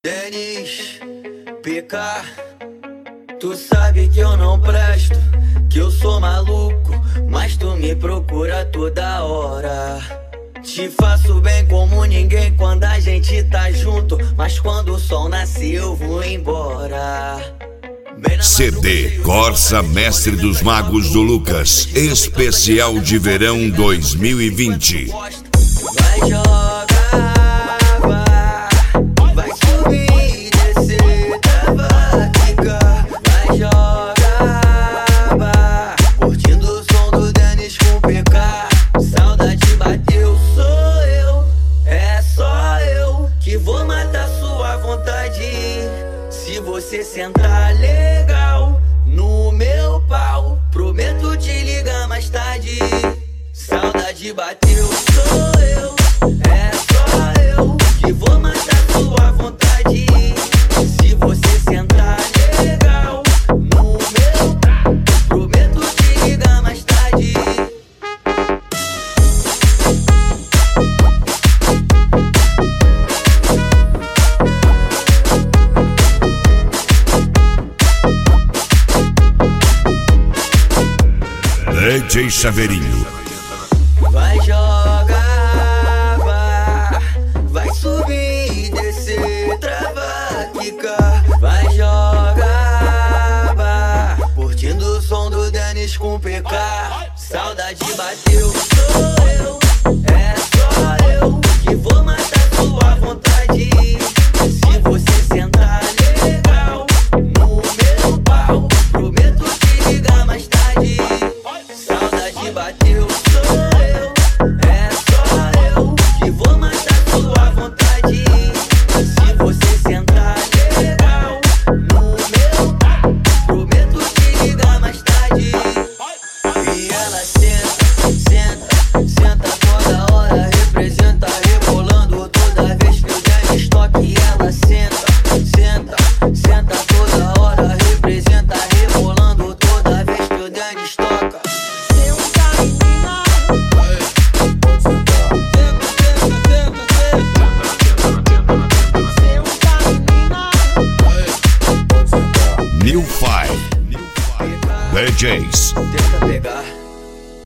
Denis, PK, tu sabe que eu não presto, que eu sou maluco, mas tu me procura toda hora. Te faço bem como ninguém quando a gente tá junto, mas quando o sol nasce eu vou embora. CD Corsa Mestre dos Magos do Lucas, especial de verão 2020. Vai jogar, vai subir e descer, trava, quica. Vai jogar, curtindo o som do Denis com PK. Saudade bateu, sou eu, é só eu que vou matar sua vontade. Se você sentar legal no meu pau, prometo te ligar mais tarde. Saudade bateu, sou eu, é só eu que vou matar sua vontade. Se você sentar legal no meu pau, prometo te ligar mais tarde. DJ Chaveirinho. Vai jogar, vai subir e descer, trava, quica. Vai jogar, curtindo o som do Denis com PK. Saudade bateu, sou eu, é só eu que vou matar sua vontade. Se você sentar legal no meu pau, prometo te ligar mais tarde. Saudade bateu, sou eu, é só eu que vou matar sua vontade. Se você sentar legal no meu pau, prometo te ligar mais tarde. E ela senta, senta, senta toda hora, representa rebolando toda vez que eu der estoque. Ela senta, senta, senta toda hora, representa rebolando toda vez que eu der estoque. New Five DJs. Tenta pegar.